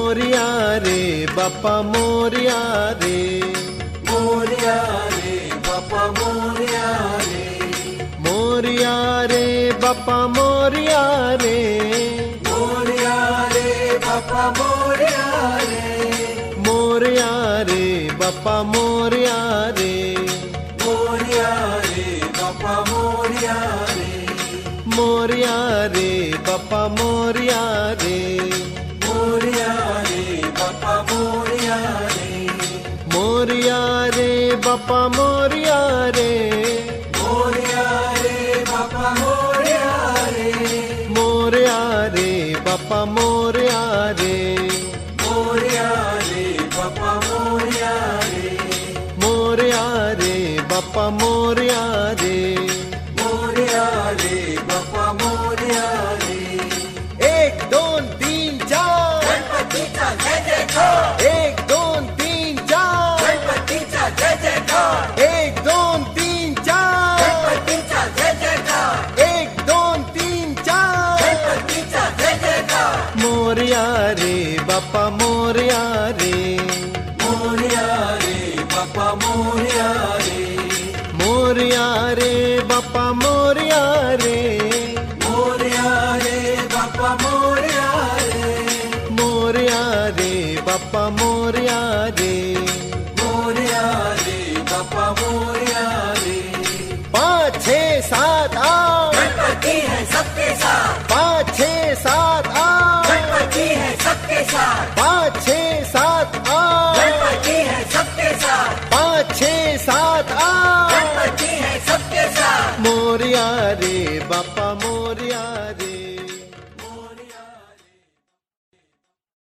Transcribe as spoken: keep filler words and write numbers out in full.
मोरिया रे बापा मोरिया रे, मोरिया रे बापा मोरिया रे, मोरिया रे बापा मोरिया रे, मोरिया रे बापा मोरिया रे, मोरिया रे बापा मोरिया रे, मोरिया रे बापा मोरिया रे, मोरिया रे बापा मोरिया रे, मोरिया रे बापा मोरिया रे, मोरिया रे बापा मोरिया रे, मोरिया रे बापा मोरिया रे, मोरिया रे बापा मोरिया रे, मोरिया रे बापा मोरिया रे, मोरिया रे बापा मोरिया रे, मोरिया रे बापा मोरिया रे। एक दोन तीन चार, गणपतीचा जय जयकार, एक दोन तीन चार, गणपतीचा जय जयकार, एक दोन तीन चार, गणपतीचा जय जयकार, एक दोन तीन चार, गणपतीचा जय जयकार। मोरिया रे बापा मोरिया रे, मोरिया रे बापा मोरिया रे, मोरिया रे बापा मोरिया रे, मोरिया रे बापा मोरिया रे, मोरिया रे बापा